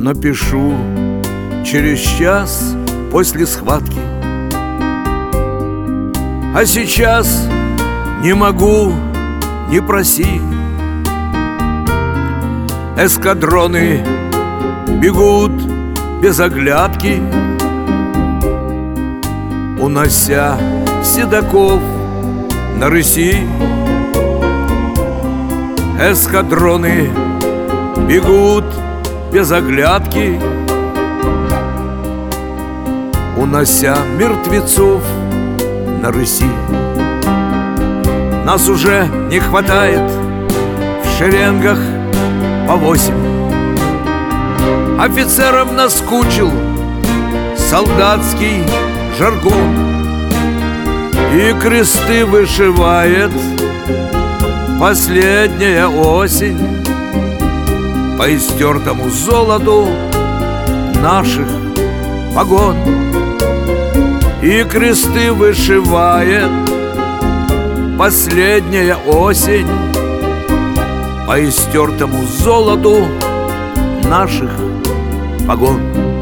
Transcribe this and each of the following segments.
Напишу через час после схватки. А сейчас не могу, не проси. Эскадроны бегут без оглядки, унося седаков на рыси. Эскадроны бегут без оглядки, унося мертвецов на рыси. Нас уже не хватает в шеренгах по 8. Офицерам наскучил солдатский жаргон, и кресты вышивает последняя осень по истертому золоту наших погон. И кресты вышивает последняя осень по истертому золоту наших погон.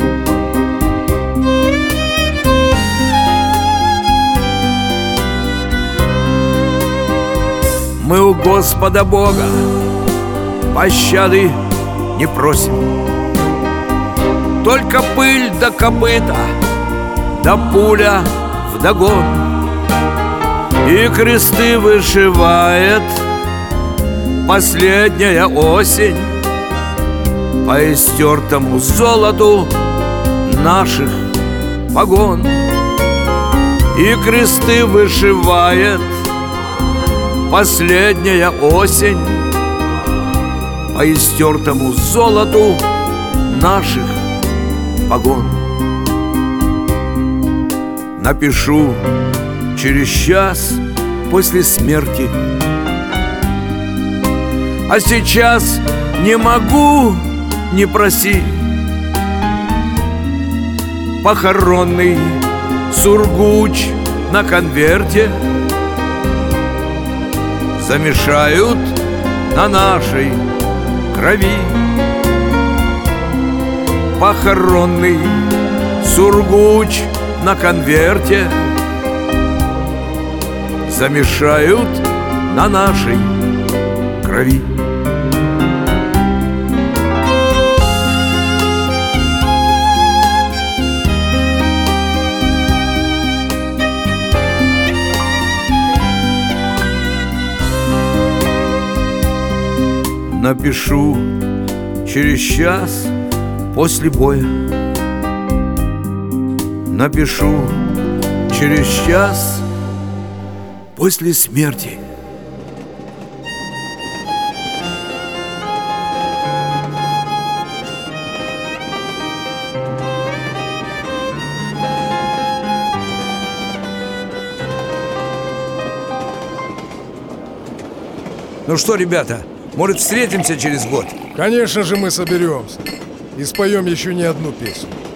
Мы у Господа Бога пощады не просим, только пыль да копыта, да пуля вдогон. И кресты вышивает последняя осень по истертому золоту наших погон. И кресты вышивает последняя осень по истертому золоту наших погон. Напишу через час после смерти. А сейчас не могу, не проси. Похоронный сургуч на конверте замешают на нашей крови. Похоронный сургуч на конверте замешают на нашей крови. Напишу через час после боя. Напишу через час после смерти. Ну что, ребята, может, встретимся через год? Конечно же, мы соберемся и споем еще не одну песню.